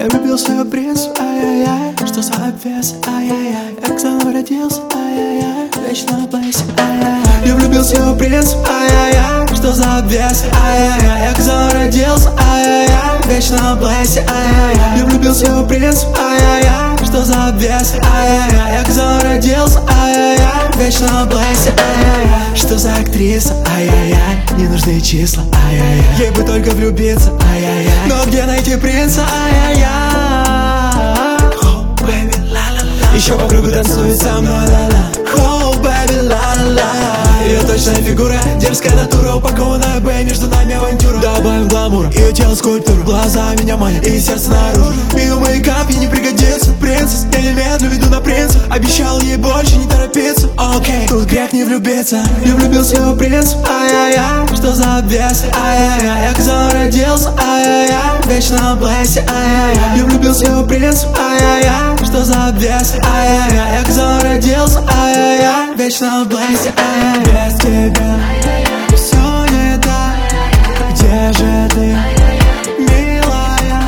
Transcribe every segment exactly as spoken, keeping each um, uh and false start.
Я влюбил в свою принцу, ай-яй-яй. Что за обвес, ай-яй-яй. Я как заново родился, ай-яй-яй. Вечно в плейсе, ай-яй-яй. Я влюбил в свою принцу, ай-яй-яй. Что за обвес, ай-яй-яй. Я как заново родился, ай-яй-яй. Вечно в плейсе, ай-яй-яй. Я влюбил в свою принцу, ай-яй-яй. Что за обвес, ай-яй-яй. Я как заново родился, ай-яй-яй. Вечно в плейсе, ай-яй-яй. Что за актриса, ай-яй-яй. Не нужны числа, ай-яй-яй. Ей бы только влюбиться, ай-яй-яй. Но где найти принца, ай-яй-яй. Oh, baby, ла-ла-ла. Еще по кругу танцует со мной, ла-ла. Oh, baby, ла-ла-ла. Ее точная фигура, дерзкая натура, упакованная бэй, между нами авантюра. Добавим гламура, ее тело скульптура. Глаза меня манят и сердце наружу. Мою мейкап ей не пригодится. Принцесс, я немедленно веду на принца. Обещал ей больше не торопиться. Окей, okay. Тут грех не влюбиться. Я влюбился в принца, ай-яй-яй. Что за обвес, ай-яй-яй. Я как заново родился, ай-яй-яй. Вечно в плейсе, ай-яй-яй. Я влюбился в принца, ай-яй-яй. Что за обвес, ай-яй-яй. Я как заново родился, ай-яй-яй. Вечно в плейсе, ай-яй-яй. Без тебя все не так. Где же ты, милая?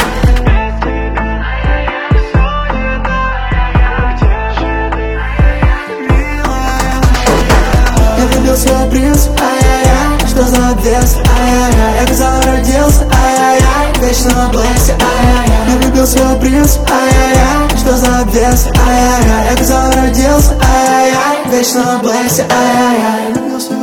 Я влюбился в принца, ай-яй-яй. Что за обвес, ай-яй-яй. Я как заново родился, ай-яй-яй. Вечно в плейсе, ай-яй-яй. Я влюбился в принца, ай-яй-яй. Что за обвес, ай-яй-яй. Я как заново родился, ай-яй-яй. Вечно в плейсе, ай-яй-яй.